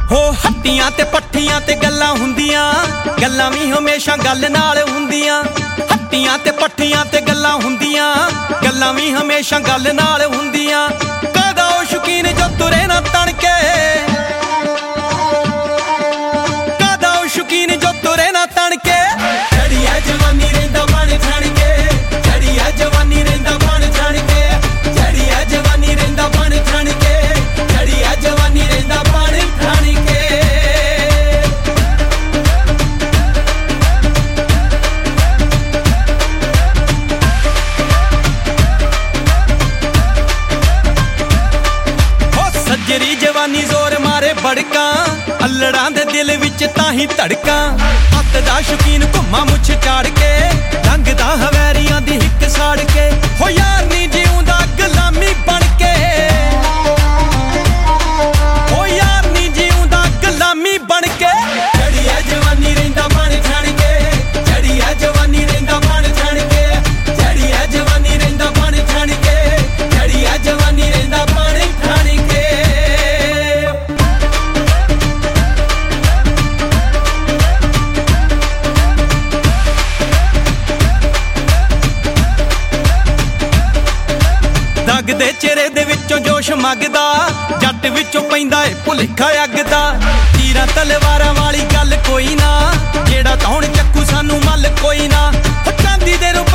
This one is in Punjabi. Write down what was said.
ਹੋ ਹੱਟੀਆਂ ਤੇ ਪੱਠੀਆਂ ਤੇ ਗੱਲਾਂ ਹੁੰਦੀਆਂ, ਗੱਲਾਂ ਵੀ ਹਮੇਸ਼ਾ ਗੱਲ ਨਾਲ ਹੁੰਦੀਆਂ। ਹੱਟੀਆਂ ਤੇ ਪੱਠੀਆਂ ਤੇ ਗੱਲਾਂ ਹੁੰਦੀਆਂ, ਗੱਲਾਂ ਵੀ ਹਮੇਸ਼ਾ ਗੱਲ ਨਾਲ ਹੁੰਦੀਆਂ। ਕਾਹਦਾ ਉਹ ਸ਼ੌਕੀਨ ਜੋ ਤੁਰੇ ਨਾ ਤਣ ਕੇ, ਕਾਹਦਾ ਉਹ ਸ਼ੌਕੀਨ ਜੋ ਤੁਰੇ ਨਾ ਤਣ ਕੇ। ਜੜੀ ਐ ਜਵਾਨੀ ਰਹਿੰਦਾ ਬਣ ਠਣ ਕੇ, ਜੜੀ ਐ ਜਵਾਨੀ ਰਹਿੰਦਾ ਬਣ ਠਣ ਕੇ, ਜੜੀ ਐ ਜਵਾਨੀ ਰਹਿੰਦਾ ਬਣ ਠਣ ਕੇ, ਜੜੀ ਐ ਜਵਾਨੀ ਰਹਿੰਦਾ ਬਣ ਠਣ ਕੇ। ਸੱਜਰੀ ਜਵਾਨੀ ਜ਼ੋਰ ਮਾਰੇ ਬੜਕਾਂ, ਅਲੜਾਂ ਦੇ ਦਿਲ ਵਿੱਚ ਤਾਂ ਹੀ ਧੜਕਾਂ। ਹੱਥ ਦਾ ਸ਼ੌਕੀਨ ਘੁੰਮਾ ਮੁੱਛ ਝਾੜ ਕੇ, ਲੰਘਦਾ ਹਵੈਰੀਆਂ ਦੀ ਹਿੱਕ ਸਾੜ ਕੇ। ਹੋ ਯਾਰ ਨੀ ਜਿਉਂਦਾ ਗੁਲਾਮੀ ਬਣ ਕੇ, ਹੋ ਯਾਰ ਨੀ ਜਿਉਂਦਾ ਗੁਲਾਮੀ ਬਣ ਕੇ। ਜੜੀ ਐ ਜਵਾਨੀ ਰਹਿੰਦਾ ਬਣ ਠਣ ਕੇ, ਜੜੀ ਐ ਜਵਾਨੀ ਰਹਿੰਦਾ ਬਣ ਠਣ ਕੇ, ਜੜੀ ਐ ਜਵਾਨੀ ਰਹਿੰਦਾ ਬਣ ਠਣ ਕੇ, ਜੜੀ ਐ ਜਵਾਨੀ ਰਹਿੰਦਾ ਬਣ ਠਣ ਕੇ। ਦਗ ਦੇ ਚਿਹਰੇ ਦੇ ਵਿੱਚੋਂ ਜੋਸ਼ ਮੰਗਦਾ, ਜੱਟ ਵਿੱਚੋਂ ਪੈਂਦਾ ਏ ਭੁਲੇਖਾ ਅੱਗ ਦਾ। ਤੀਰਾਂ ਤਲਵਾਰਾਂ ਵਾਲੀ ਗੱਲ ਕੋਈ ਨਾ, ਜਿਹੜਾ ਤੌਣ ਚੱਕੂ ਸਾਨੂੰ ਮੱਲ ਕੋਈ ਨਾ। ਚਾਂਦੀ ਦੇ